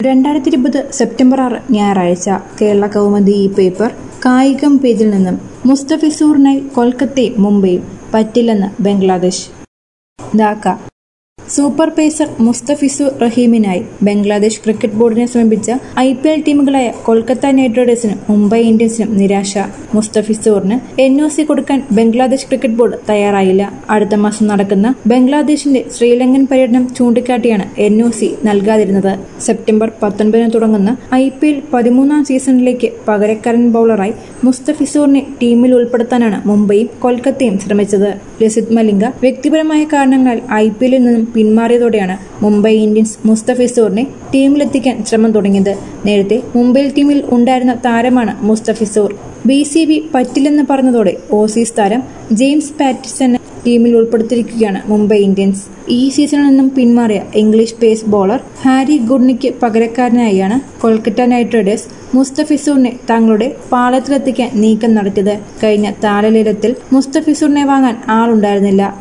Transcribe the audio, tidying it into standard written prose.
2020 September 6 ഞായറാഴ്ച Kerala Kaumudi paper കായികം പേജിൽ നിന്നും മുസ്തഫിസൂറിനായി കൊൽക്കത്തയും മുംബൈയും പറ്റില്ലെന്ന് ബംഗ്ലാദേശ്. ധാക്ക. സൂപ്പർ പേസർ മുസ്തഫിസുർ റഹീമിനായി ബംഗ്ലാദേശ് ക്രിക്കറ്റ് ബോർഡിനെ സമീപിച്ച IPL ടീമുകളായ കൊൽക്കത്ത നൈറ്റ് റൈഡേഴ്സിനും മുംബൈ ഇന്ത്യൻസിനും നിരാശ. മുസ്തഫിസൂറിന് NOC കൊടുക്കാൻ ബംഗ്ലാദേശ് ക്രിക്കറ്റ് ബോർഡ് തയ്യാറായില്ല. അടുത്ത മാസം നടക്കുന്ന ബംഗ്ലാദേശിന്റെ ശ്രീലങ്കൻ പര്യടനം ചൂണ്ടിക്കാട്ടിയാണ് NOC നൽകാതിരുന്നത്. സെപ്റ്റംബർ 19 തുടങ്ങുന്ന IPL 13ാം സീസണിലേക്ക് പകരക്കാരൻ ബൌളറായി മുസ്തഫിസൂറിനെ ടീമിൽ ഉൾപ്പെടുത്താനാണ് മുംബൈയും കൊൽക്കത്തയും ശ്രമിച്ചത്. ലസിത് മലിംഗ വ്യക്തിപരമായ കാരണങ്ങളാൽ IPLൽ നിന്നും പിന്മാറിയതോടെയാണ് മുംബൈ ഇന്ത്യൻസ് മുസ്തഫിസൂറിനെ ടീമിലെത്തിക്കാൻ ശ്രമം തുടങ്ങിയത്. നേരത്തെ മുംബൈ ടീമിൽ ഉണ്ടായിരുന്ന താരമാണ് മുസ്തഫിസൂർ. BCB പറ്റില്ലെന്ന് പറഞ്ഞതോടെ ഓസീസ് താരം ജെയിംസ് പാറ്റിൻസനെ ടീമിൽ ഉൾപ്പെടുത്തിയിരിക്കുകയാണ് മുംബൈ ഇന്ത്യൻസ്. ഈ സീസണിൽ നിന്നും പിന്മാറിയ ഇംഗ്ലീഷ് പേസ് ബോളർ ഹാരി ഗുഡ്നിക്ക് പകരക്കാരനായാണ് കൊൽക്കത്ത നൈറ്റ് റൈഡേഴ്സ് മുസ്തഫിസൂറിനെ തങ്ങളുടെ പാളയത്തിലെത്തിക്കാൻ നീക്കം നടത്തിയത്. കഴിഞ്ഞ താരലേലത്തിൽ മുസ്തഫിസൂറിനെ വാങ്ങാൻ ആളുണ്ടായിരുന്നില്ല.